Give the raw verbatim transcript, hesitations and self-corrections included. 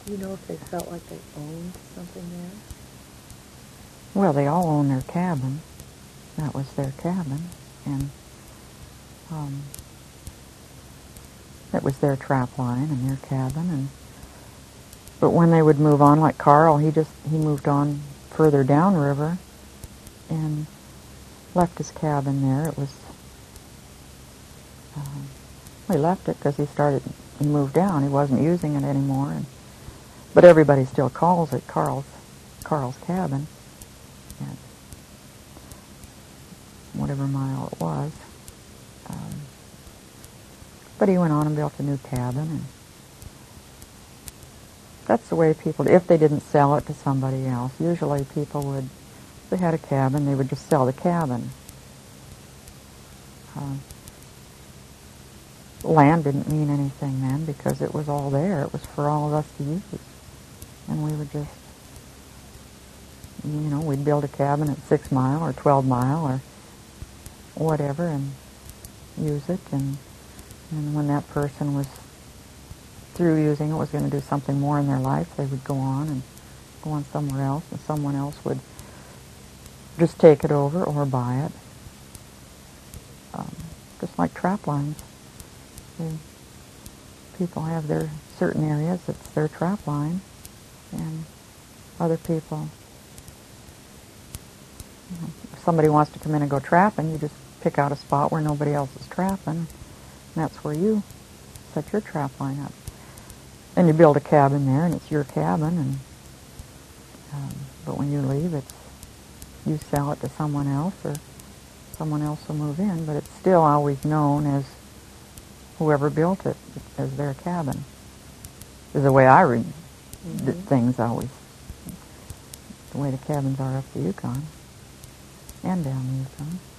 You know if they felt like they owned something there? Well, they all own their cabin. That was their cabin, and um, that was their trap line and their cabin. And but when they would move on, like Carl, he just he moved on further downriver and left his cabin there. It was uh, he left it because he started he moved down. He wasn't using it anymore, and but everybody still calls it Carl's Carl's cabin. And whatever mile it was. Um, but he went on and built a new cabin, and that's the way people, if they didn't sell it to somebody else, usually people would, if they had a cabin, they would just sell the cabin. Uh, land didn't mean anything then because it was all there. It was for all of us to use. And we would just, you know, we'd build a cabin at six mile or twelve mile or whatever and use it. And, and when that person was through using it, was going to do something more in their life, they would go on and go on somewhere else, and someone else would just take it over or buy it. Um, just like trap lines. They, people have their certain areas, it's their trap line, and other people, you know, if somebody wants to come in and go trapping, you just pick out a spot where nobody else is trapping, and that's where you set your trap line up. And you build a cabin there, and it's your cabin, and um, but when you leave, it's you sell it to someone else, or someone else will move in, but it's still always known as whoever built it as their cabin. Is the way I read mm-hmm. things always. The way the cabins are up the Yukon and down the Yukon.